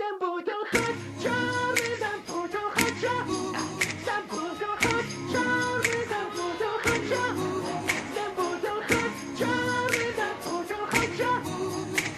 буду хоть черный, забуду хоть черный, забуду хоть черный, забуду хоть черный, забуду хоть черный, забуду хоть черный.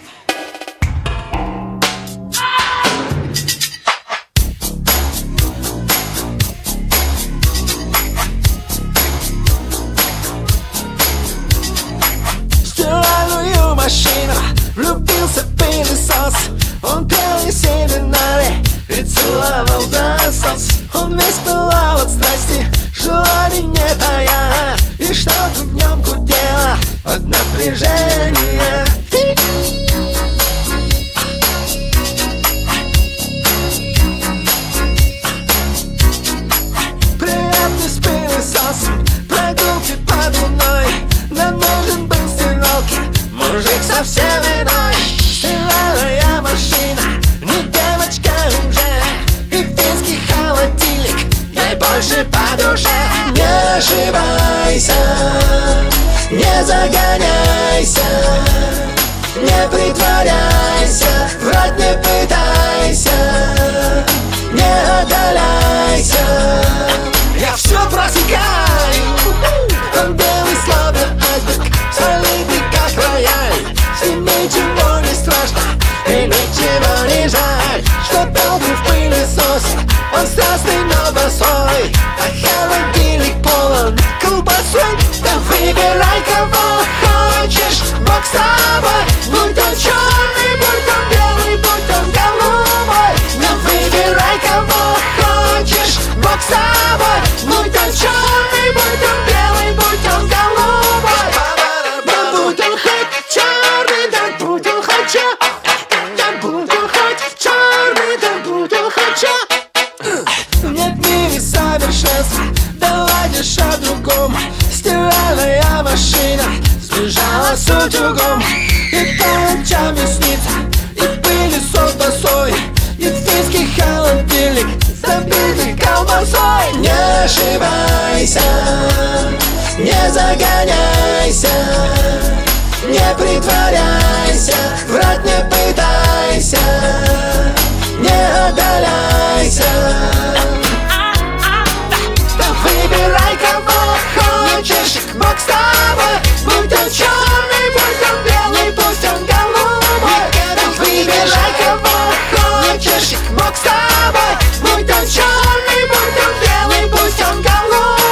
Стиральную машину влюбился пылесос. Он пел и семинары и целовал насос. Он весь пылал от страсти, желаний не тая, и что-то в нем гудело от напряжения. Приятный с пылесосом, прогулки под луной. Нам нужен был стиралки, мужик совсем иной. Стиральная машина, не девочка уже, и финский холодильник ей больше по душе. Не ошибайся, не загоняйся, не притворяйся, врать не пытайся, не отдаляйся. Я все просекаю, он белый словно айсберг, солидный как рояль. С ним ничего не страшно и ничего не жаль. Что пелку в пылесосе, он страстный, но босой, а холодильник полон колбасой. Да выбирай, кого хочешь, Бог с тобой. Будь он черный, будь он белый, будь он голубой. Да выбирай, кого хочешь, Бог с тобой. Будь он черный, будь он белый, будь он голубой. Да будь он хоть черный, да будь он хоть черный, да будь он хоть черный, да будь он хоть черный. Нет в мире совершенства, давайте шаг другом. Стиральная машина сбежала с утюгом, и по ночам снится, и пылесос босой, и финский холодильник забитый колбасой. Не ошибайся, не загоняйся, не притворяйся, врать не пытайся, не отдаляйся. Да выбирай, кого хочешь, Бог с тобой. Будь он черный, будь он белый, пусть он голубой. Да выбирай, кого хочешь, Бог с тобой. Будь он черный, будь он белый, пусть он голубой.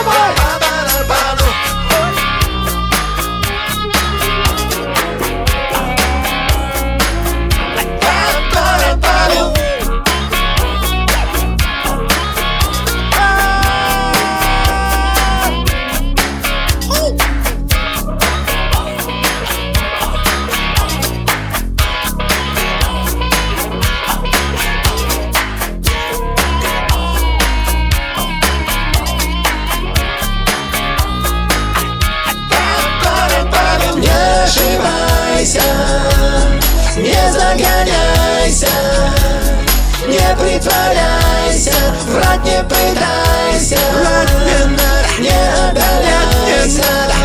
Не загоняйся, не притворяйся, врать не пытайся, не отдаляйся.